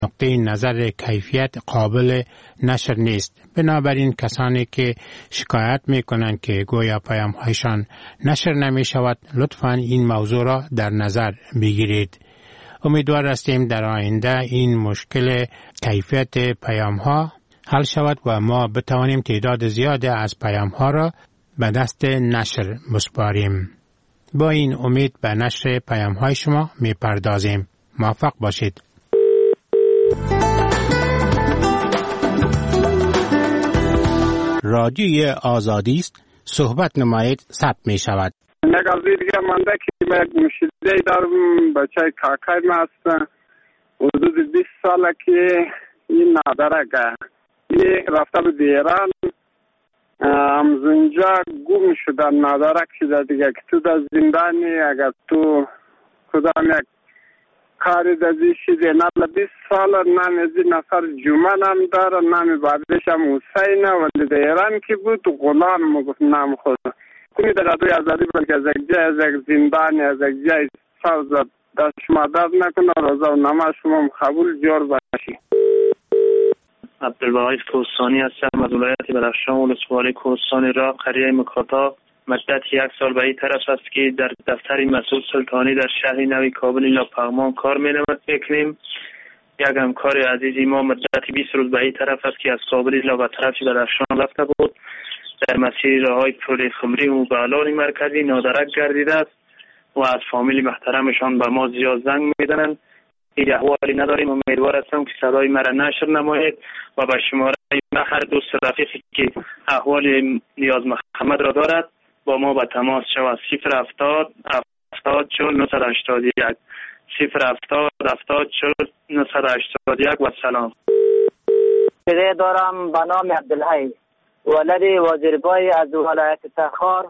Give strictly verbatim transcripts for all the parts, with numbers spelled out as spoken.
نقطه نظر کیفیت قابل نشر نیست. بنابراین کسانی که شکایت می کنند که گویا پیام هایشان نشر نمی شود، لطفاً این موضوع را در نظر بگیرید. امیدوار هستیم در آینده این مشکل کیفیت پیام ها حل شود و ما بتوانیم تعداد زیادی از پیام ها را به دست نشر بسپاریم. با این امید به نشر پیام های شما می پردازیم. موفق باشید. رادیوی آزادی است. صحبت نمایید ثبت می شود. یک از دیگه منده که یک مشکلی دارم، بچه کاکای ما هستن، حدود بیست ساله که این ندارگه این رفته به ایران، همزونجا گم شدن، ندارک شده دیگه که تو در زندانی اگر تو کدام یک کاری دزی شده نه بیست سال نام از این نفر جمعه نام داره، نام بعدش هم حسینه، ولی در ایران که بود غلام مگفت نام خود کنی در دوی ازادی، بلکه از یک جای از یک زندانی از یک جای سوزد دست شما درد نکنه، روزه و نماز شما قبول جور باشی. عبدالباقی کوهستانی هستم از ولایت بدخشان، ولسوالی کوهستانی را قریه مکاتا. مدت یک سال به این طرف است که در دفتر مسعود سلطانی در شهر نوی کابل ایلا پغمان کار می‌نمود میکنیم. یک همکار عزیزی ما مدت بیست روز به این طرف است که از کابل ایلا به طرف بدخشان رفته بود، در مسیر راههای پل خمری و بالان مرکزی نادرک گردیده است و از فامیل محترمشان به ما زیاد زنگ می‌زنند. این احوالی نداریم. امیدوار هستم که صدای مرا نشر نمایید و به شماره هر دوست رفیقی که احوال نیاز محمد را دارد با ما به تماس شود. صفر هفتاد هفتاد چهل نهصد و هشتاد و یک صفر هفتاد هفتاد چهل نهصد و هشتاد و یک و سلام. پدر دارم به نام عبدالحی، ولد وزیربای از ولایت تخار،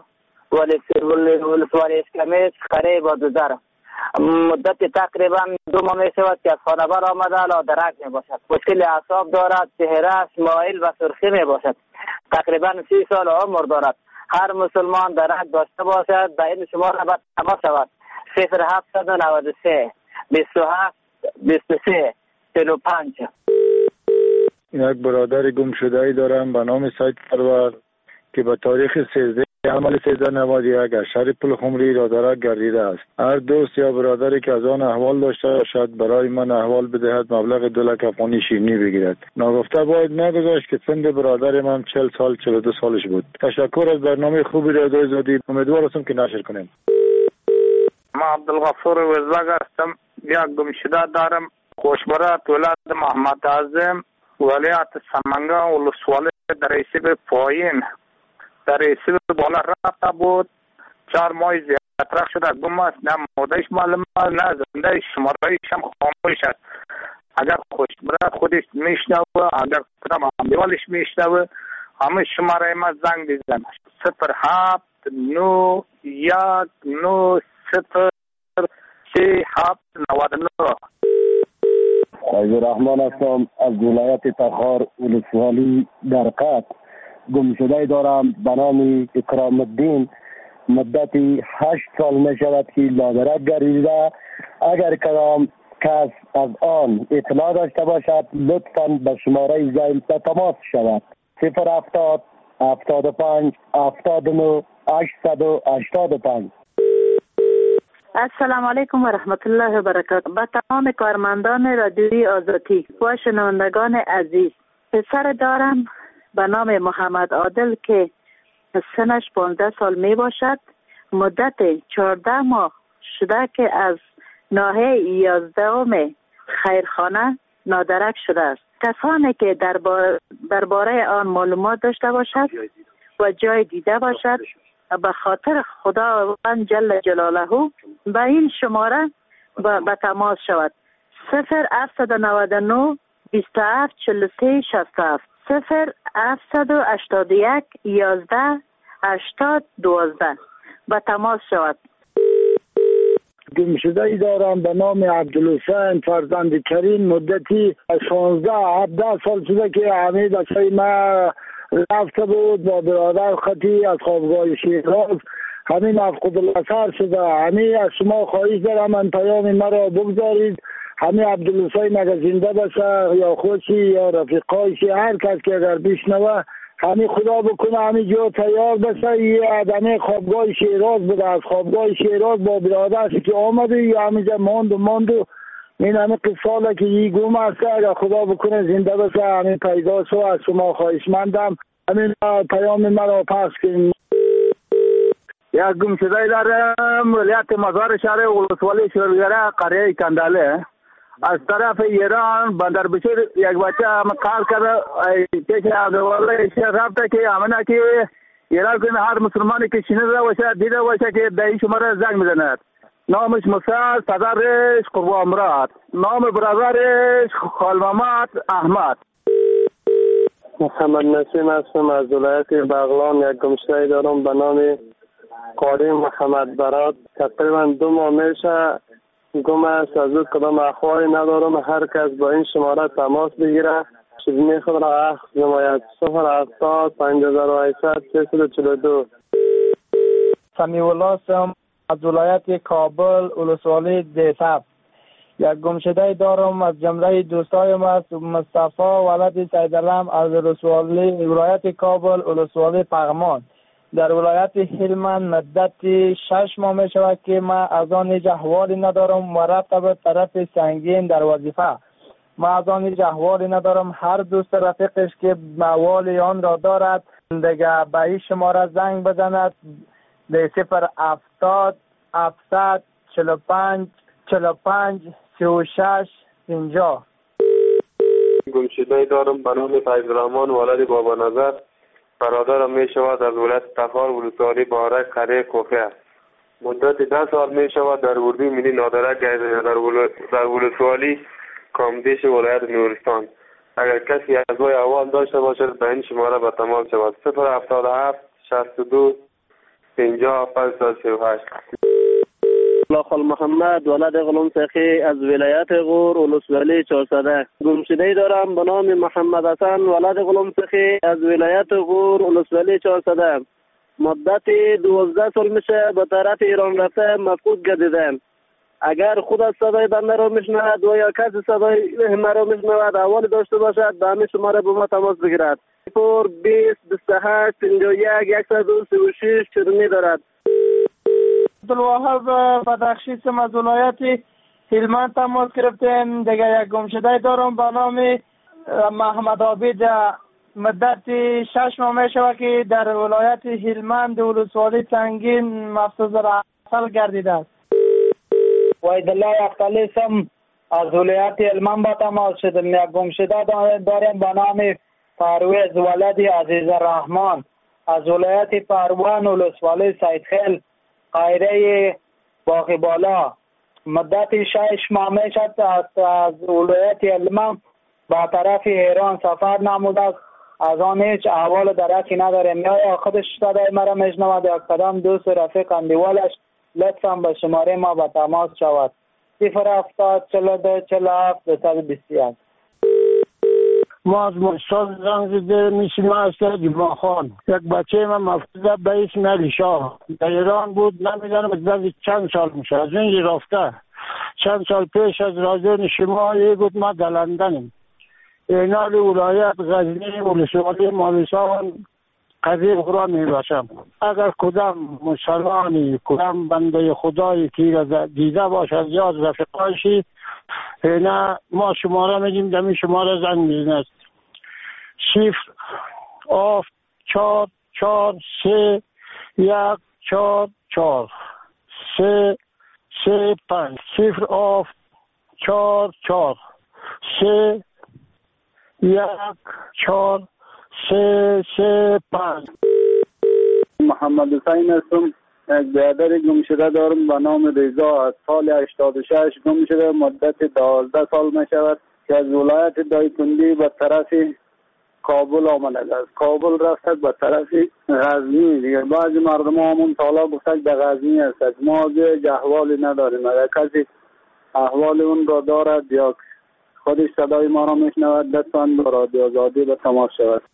ولسوالی اسکمیس، قریب و دوزر. مدت تقریبا دو ماه می شود که از خانه بر آمده لادرک می باشد. مشکل اعصاب دارد، چهرهش مایل و سرخی می باشد. تقریبا سی سال عمر دارد. هر مسلمان درک داشته باشد به این شماره باید تماس شود. صفر هفتصد و نود و سه بیست و هفت بیست و سه چهل و پنج. یک برادر گم شده ای دارم به نام سید پرور که به تاریخ سیزده عمل سیزده نود و یک از شهر پل خمری رادارک گردیده است. هر دوست یا برادری که از آن احوال داشته باشد برای من احوال بدهد، مبلغ دو لک افغانی شیرینی بگیرد. ناگفته باید نگذاشت که سن برادر من چهل سال چهل و دو سالش بود. تشکر از برنامه خوبی رادیوی آزادی. امیدوار هستم که نشر کنیم. ما عبدالغفور وزاگ هستم. یک گم شده دارم، خوشبرات ولایت محمد اعظم، ولایت سمنگان، ولسوالی در ریسیب پایین در ریسیب بالا رفته بود. چهار ماه زیادتر شده گم است، نه مادهش معلوم است نه زنده شمارهایش هم خاموش است. اگر خوشبرات خودش میشنوه، اگر کدام امیوالش میشنوه، همه شماره ما زنگ بزن. صفر هفت نو یک نو صفر سه هفت نود و نه. عبد الرحمن هستم از ولایت تخار، ولسوالی درقت. گم شده دارم به نام اکرام الدین. مدتی هشت سال می شود که لادرک گردیده. اگر کدام کس از آن اطلاع داشته باشد لطفاً به شماره زنگ تماس شود. صفر هفتاد هفتاد و پنج هفتاد و نه هشتصد و هشتاد و پنج. السلام علیکم و رحمت الله و برکاته. با تمام کارمندان رادیوی آزادی و شنوندگان عزیز، پسر دارم به نام محمد عادل که سنش پانزده سال می باشد. مدت چهارده ماه شده که از ناحیه یازدهم خیرخانه نادرک شده است. کسانی که درباره آن معلومات داشته باشد و جای دیده باشد به خاطر خداوند جل جلاله به این شماره به تماس شود. صفر هفتصد و نود و نه بیست و هفت چهل و سه شصت و هفت صفر هفتصد و هشتاد و یک یازده هشتاد دوازده به تماس شود. گم شده ای دارم به نام عبدالحسین فرزند کریم. مدتی شانزده هفده سال شده که همه بچه ما رفته بود با برادر خطی از خوابگاه شیراز. همین مفقود الاثر شده. همین از شما خواهش دارم من پیام مرا بگذارید. همین عبدالحسین اگر زنده باشه یا خودشی یا رفیقایشی، هر کس که اگر بشنوه همین خدا بکنه همین جا تیار بشه. یه آدمی خوابگاه شیراز بوده، از خوابگاه شیراز با برادرش که آمده یا همینجا ماند و ماند و این همین قصاله که یه گم هسته، اگر خدا بکنه زنده بشه همین پیدا شو. از شما خواهشمندم همین پیام مرا پخش کنید. یک گم شده دارم ولایت مزار شهر ولسوالی شورگره قریه کنداله. از طرف ایران بندر بشیر یک بچه هم کار کرده که عبدالله شیخ رفته که امنه که ایران کنه هر مسلمانی که شنیده باشه دیده باشه که دهی شما را زنگ میزند. نامش موسی، پدرش قربان مراد، نام برادرش خالمامد احمد. محمد نسیم هستم از ولایت بغلان. یک گمشده دارم به نام قاری محمد برات. تقریبا دو ماه میشه گم است، از او کدام اخباری ندارم. هر کس با این شماره تماس بگیره. شیرینی خود را اخذ نماید. صفر هفتاد پنج هزار و هشتصد سیصد و چهل و دو. سمیع الله هستم از ولایت کابل ولسوالی دیساب. یک گمشده دارم از جمله دوستایم است مصطفی ولد سیدالم از ولسوالی ولایت کابل ولسوالی پغمان. در ولایت هلمند مدت شش ماه می شود که ما از آن هیچ احوالی ندارم و رفته به طرف سنگین در وظیفه. ما از آن هیچ احوالی ندارم. هر دوست رفیقش که موال آن را دارد دیگه به این شماره زنگ بزند به صفر هفتاد هفتصد چهل و پنج چهل و پنج سی و شش پنجاه. گمشده دارم به نام فیض‌الرحمن ولد بابا نظر. برادرم می شود از ولایت تخار ولسوالی بارک قریه کوفه. مدت ده سال می شود در اردو ملی نادرک در ولسوالی کامدیش ولایت نورستان. اگر کسی از وی احوال داشته باشد به این شماره به تماس شود. صفر هفتاد و هفت شصت و دو پنجاه پنجصد و سی و هشت. خال محمد ولد غلام سخی از ولایت غور ولسوالی چهارصده. گمشده دارم به نام محمد حسن ولد غلام سخی از ولایت غور ولسوالی چهارصده. مدت دوازده سال میشه به طرف ایران رفته مفقود گردیدم. اگر خود از صدای بنده را میشنود و یا کسی صدای مرا میشنود احوالی داشته باشد به همین شماره به ما تماس بگیرد. صفر بیست بیست و هشت پنجاه و یک صد و سی و شش چرمی دارد. عبدالوهاب بدخشی هستم از ولایت هلمند تماس گرفتم. دیگه یک گمشده دارم به نام محمد عابد. مدت شش ماه می شود که در ولایت هلمند ولسوالی سنگین مفسوس رسل گردیده است. وحیدالله اختلی هستم از ولایت هلمند با تماس شدم. یک گمشده دارم به نام پرویز ولد عزیز الرحمن از ولایت پروان ولسوالی سیدخیل قایره باقی بالا. مدت شش ماه می شد از ولایت هلمند با طرف ایران سفر نموده است. از آن هیچ احوال درکی نداریم. یا خودش صدای مرا میشنود یا کدام دوست رفیق اندیوالش لطفا به شماره ما به تماس شود. صفر هفتاد چهل و دو چهل و هفت دویست و بیست و یک. ما از مستان زنگ زده میشیم از جمعه خان. یک بچه من مفقوده به اسم علی شاه در ایران بود. نمیدانم از چند سال میشه از این رفته. چند سال پیش از رادیو شما یه بود ما در لندنیم. اینال ولایت غزنی ولسوالی مالسان قریب خدا می باشم. اگر کدام مسلمانی کدام بنده خدایی که دیده باشد یا از رفقایشی نه ما شماره میگیم دمی شماره زنگ میزند. صفر آف چهار چهار سه یک چهار چهار سه سه پنج. صفر آف چهار چهار سه یک چهار سه سه پنج. محمد حسین هستم. یک برادر گم شده دارم به نام رضا از سال هشتاد و شش گم شده. مدت دوازده سال می شود که از ولایت دایکندی به طرف کابل آمده است. کابل رفته به طرف غزنی. دیگر بعضی مردم همون تالا گفتند به غزنی است. ما دیگه احوالی نداریم. اگر کسی احوال اون را دارد یا خودش صدای ما را میشنود لطفاً با رادیو آزادی به تماس شود.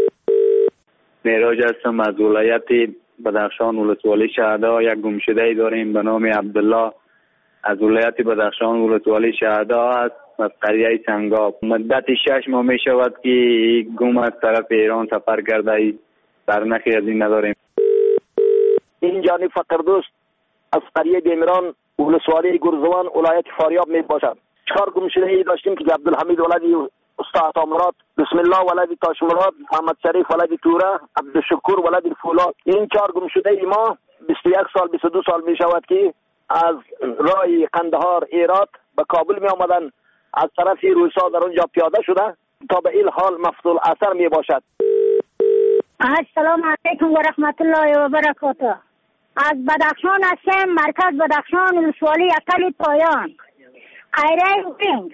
معراج هستم از ولایت بدخشان ولسوالی شهدا. یک گمشده داریم به نام عبدالله از ولایت بدخشان ولسوالی شهدا است از قریه سنگاب. مدت شش ماه می شود که گم از طرف ایران سفر کرده، سرنخی از این نداریم. این جانی فقردوست از قریه بیمران ولسوالی گرزوان ولایت فاریاب می باشد. چهار گمشده ای داشتیم که عبدالحمید ولدی استاد عطامراد، بسم الله ولدی تاشمراد، محمد شریف ولدی توره، عبدالشکور ولدی فولاد. این چهار گمشده ای ما بیست و یک سال بیست و دو سال می شود که از راه قندهار ایرات به کابل می آمدن، از طرف روسا در اونجا پیاده شده تا به این حال مفصول اثر می باشد. السلام علیکم و رحمت الله و برکاته. از بدخشان هستم، مرکز بدخشان ولسوالی اقل پایان، قیره وینگ.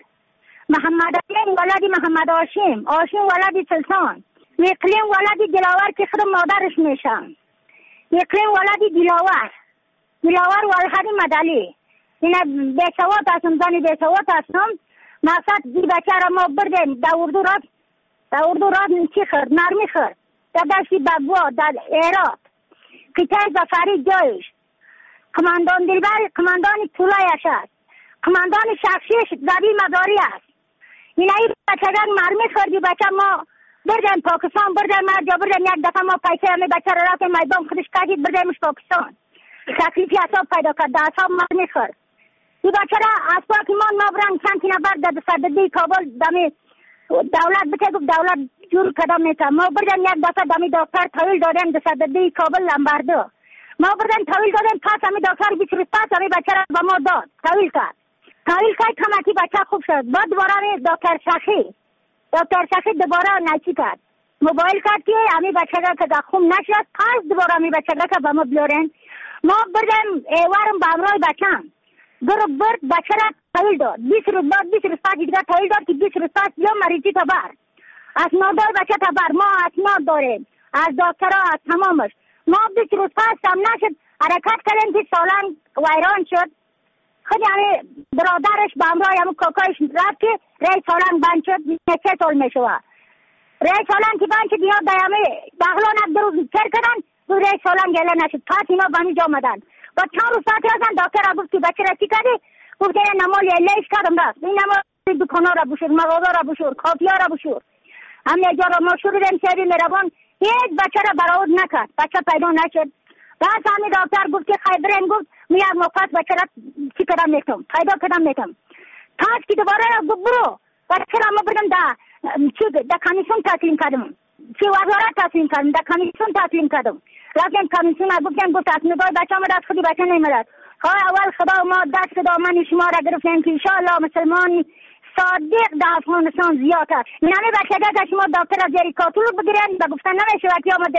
محمد علیم ولدی محمد هاشم، هاشم ولدی سلطان، اقلیم ولدی دلاور که خود مادرش میشن، اقلیم ولدی دلاور، دلاور ولدی مدلی. این بیسوات هستم، زنی بیسوات هستم. مقصد دی بچه را ما بردیم در اردو راد، در اردو راد چی خرد؟ نرمی خرد در دشتی بگوا در ایرات قطعه زفری جایش. کماندان دلبر کماندان طولایش است، کماندان شخصیش زدی مداری است. این ای بچه را مرمی خردی بچه ما بردیم پاکستان، بردیم مرجا، بردیم یک دفعه ما پیسه همی بچه را رفتیم میدان خودش کردید بردیمش پاکستان. تکلیفی اصاب پیدا کرد، در اصاب مرمی خرد. این بچه را از پاکیمان ما برن چند تی نفر در صددی کابل دمی دولت بچه گفت دولت جور کدام میتن. ما بردیم یک دفعه دمی دکتر طویل دادیم در صددی کابل لنبردو. ما بردیم طویل دادیم پس همی دکتر بیش روز پس همی بچه را به ما داد، طویل کرد. طویل کرد کمکی بچه خوب شد. بعد دوباره دکتر شخی دکتر شخی دوباره نچی کرد، موبایل کرد که همی بچه را که خوب نشد، پس دوباره همی بچه را که به ما بلورن. ما بردیم ایوارم به امرای بچم برو برد بچه را طویل داد. بیس روز بعد بیس روز پس دیگر طویل داد که بیس روز پس یا مریضی تبر اسناد دار بچه تبر. ما اسناد داریم از دکترها از تمامش. ما بیس روز پس هم نشد حرکت کردیم که سالان ویران شد. خود یعنی برادرش به امرای همون کاکایش رفت که ری سالان بند شد. سه سال می شود ری سالان که بند شد. اینا دیامه بغلان اب دروز کر کردن دو ری سالان گله نشد. پس اینا به همین جا آمدن. با چند روز ساعت رفتن دکتر را گفت که بچه را چی کردی؟ گفت که نمال لیش کردم رفت. این نمال دکانا را بشور، مغازه را بشور، کافیا را بشور. همه جا را ما شروع دیم شهری میروان هیچ بچه را برآورد نکرد، بچه پیدا نشد. بعد همین دکتر گفت که خیبرین گفت می یک موقت بچه را چی کردم میتم پیدا کردم میتم. پس که دوباره را گفت برو بچه را ما بدم در چی در کمیسیون تسلیم کردم، چی وزارت تسلیم کردم، در کمیسیون تسلیم کردم. رفتیم کمیسیون ها گفتیم گفت تصمیمگاه بچه آمد از خودی بچه نیمدد. های اول خدا ما دست دامن شما را گرفتیم که انشاءالله مسلمان صادق در افغانستان زیاد است. این همه بچه که شما دکتر از زیر کاتول بگیرن و گفتن نمیشه که آمد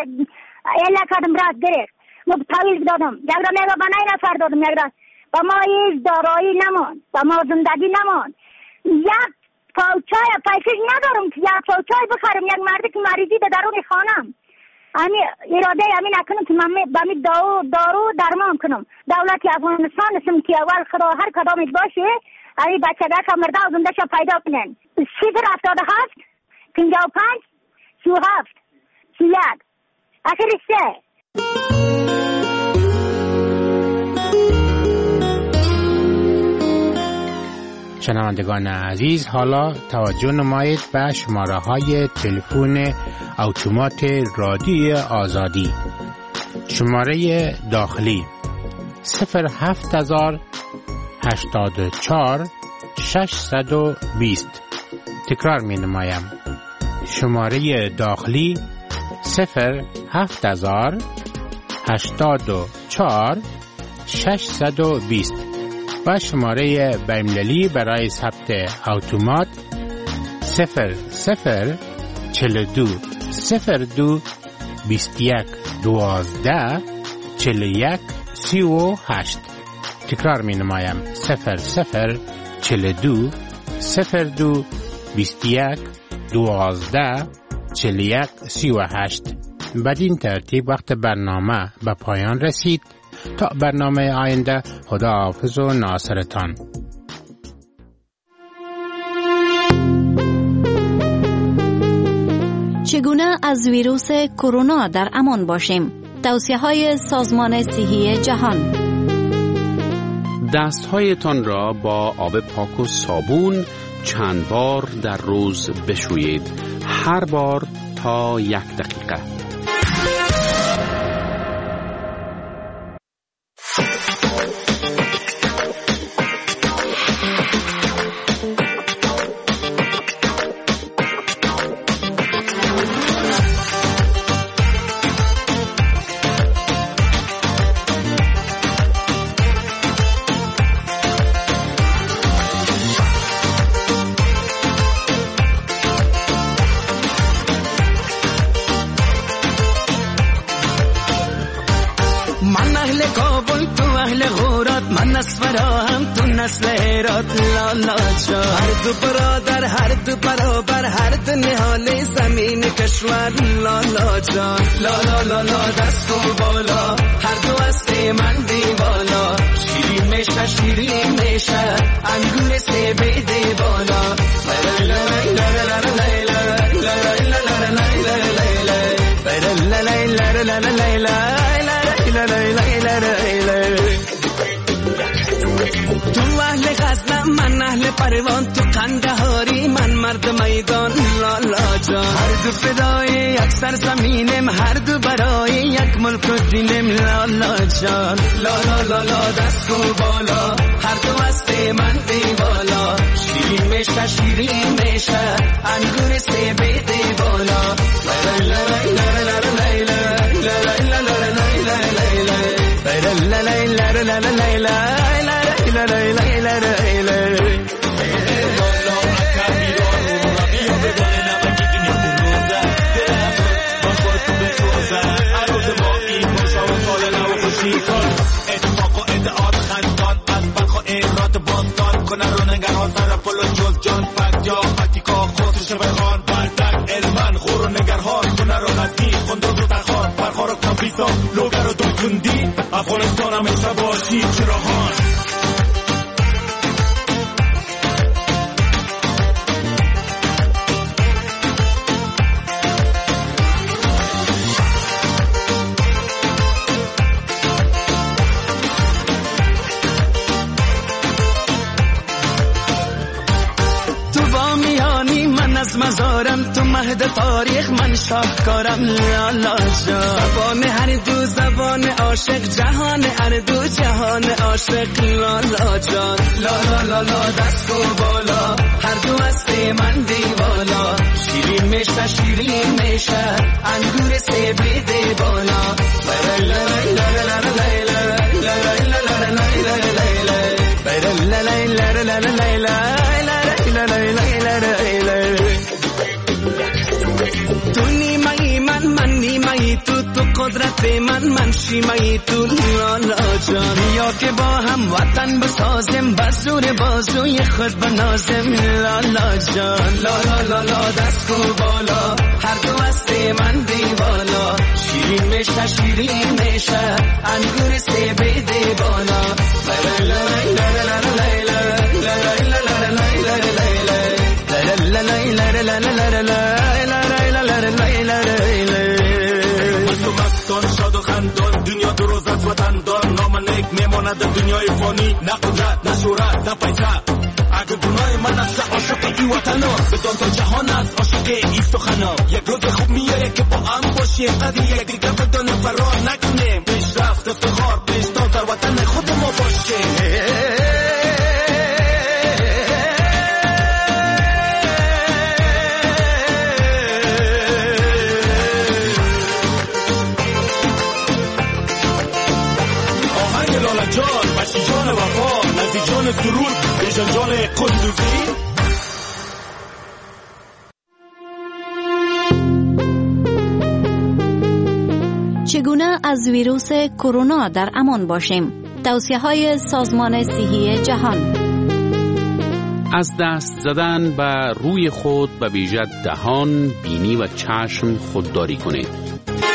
اله کردم راست گرفت. ما طویل دادم یک را میگه به نای نفر دادم، یک را با ما هیچ دارایی نمان، با ما زندگی نمان. یک پاوچای پیسش ندارم که یک پاوچای بخرم یک مردی که مریضی به درون خانم. امی اراده امی نکنم که من بامی دارو دارو درمان کنم. دولت افغانستان اسم که اول خدا هر کدامش باشه امی بچه که مرده و زنده شا پیدا کنن. صفر هفتاد هفت پنجاه و پنج سی و هفت سی یک آخر سه. شنوندگان عزیز، حالا توجه نمایید به شماره های تلفن اتومات رادیوی آزادی. شماره داخلی صفر هفت هزار هشتاد و چهار ششصد و بیست. تکرار می نمایم. شماره داخلی صفر هفت هزار هشتاد و چهار ششصد و بیست و شماره بین‌المللی برای ثبت اتومات صفر صفر چهل و دو صفر دو بیست و یک دوازده چهل و یک سی و هشت. تکرار می نمایم. صفر صفر چهل و دو صفر دو بیست و یک دوازده چهل و یک سی و هشت. بدین ترتیب وقت برنامه به پایان رسید. تا برنامه آینده، خدا حافظ و ناصرتان. چگونه از ویروس کرونا در امان باشیم؟ توصیه‌های سازمان صحی جهان. دستهایتان را با آب پاک و صابون چند بار در روز بشویید، هر بار تا یک دقیقه. هر دو برادر هر دو برابر هر دو نهال زمین کشور لالا جان لالا لالا دست و بالا هر دو است من دیوالا شیرین میشه شیرین میشه انگور سه بیده بالا تو اهل غزنم من اهل پروان تو قندهاری من مرد میدان لالا جان هر دو فدای یک سر زمینم هر دو برای یک ملک و دینم لالا جان لالا لالا دست و بالا هر دو است من دیوالا شیرین میشه شیرین میشه انگور سه بیده بالا افغانستان همیشه باشی چراغان مزارم تو مهد تاریخ من شاهکارم لالا جان زبان هر دو زبان عاشق جهان هر دو جهان عاشق لالا جان لالا لالا دست و بالا هر دو است من دیوالا شیرین میشه شیرین میشه انگور سه بیده بالا تو نیمهی من من نیمهی تو تو قدرت من من شیمهی تو لالا جان یا که با هم وطن بسازم بزور بازوی خود بنازم لالا جان لالا لالا دست و بالا هر دو است من دیوالا شیرین میشه شیرین میشه انگور سه بیده بالا شاد و خندان دنیا دو روز از وطن دار نام نیک میماند دنیای فانی نه قدرت نه شهرت نه پیسه اگر دنیای من است عاشق این وطن ها بدان تا جهان است عاشق این سخن یک روز خوب میاره که با هم باشیم قضیه یک دیگه بدان فرار نکنیم پیشرفت افتخار پیشتان در وطن خود ما باشیم جان وفا نزدی جان سرور بیشن جان قندوزی چگونه از ویروس کرونا در امان باشیم؟ توصیه‌های سازمان صحی جهان. از دست زدن به روی خود به ویژه دهان، بینی و چشم خودداری کنید.